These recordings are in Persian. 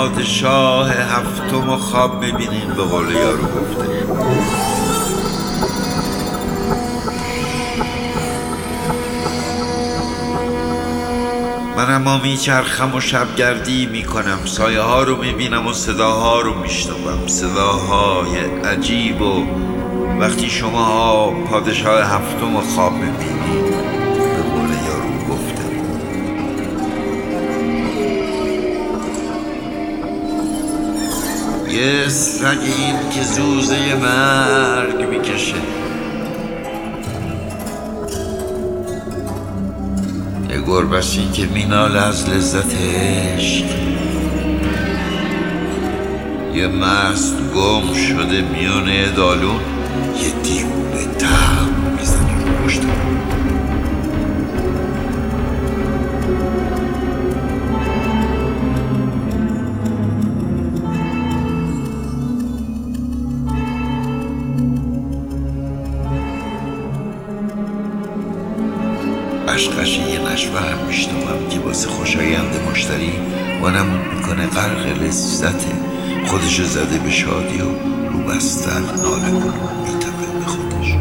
پادشاه هفتم خواب میبینین به قول یارو گفته. من اما میچرخم و شبگردی میکنم، سایه ها رو میبینم و صداها رو میشنوم، صداهای عجیب. و وقتی شما پادشاه هفتم خواب میبینید به قول یارو گفته، یه سگین که زوزه مرگ میکشه، یه گربه‌ای که میناله از لذت عشق، یه مست گم شده میونه دالون، یه دیوونه تم میزنه رو پشتم. قشقش یه نشوه هم میشنوم که واسه خوشایند مشتری وانمون میکنه غرق لذته، خودشو زده به شادی و رو بستن ناله کن میتپه به خودش.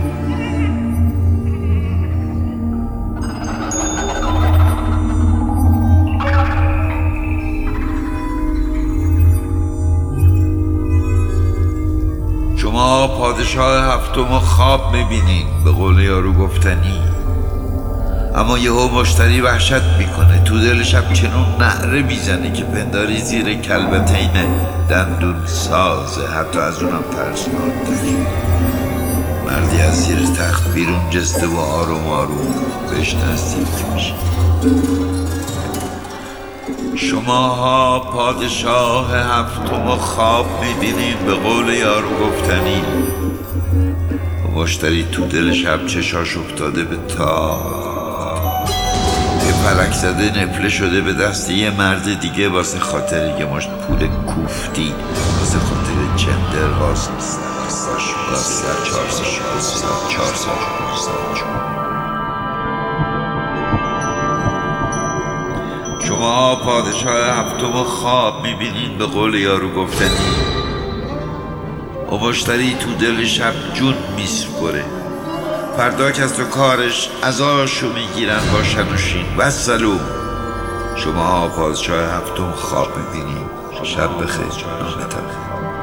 شما پادشاه هفتم خواب میبینین به قول یارو گفتنی، اما یهو مشتری وحشت میکنه، تو دل شب چنون نعره میزنه که پنداری زیر کلبتین دندون سازه، حتی از اونم ترسناک‌تر. مردی از زیر تخت بیرون جسته و آروم آروم بهش نزدیک میشه. شماها پادشاه هفتم خواب میبینین به قول یارو گفتنی، و مشتری تو دل شب چشاش افتاده به فلک زده نفله شده به دست یه مرد دیگه واسه خاطر یه مشت پول کوفتی، واسه خاطر چندر باز شما پادشاه هفتم خواب میبینین به قول یارو گفتنی، و مشتری تو دل شب جون میسپره، فردا کس تو کارش عزاشو میگیرن با شنوشین و سلوم. شما پادشاه هفتم خواب میبینین. شب بخیر. نامه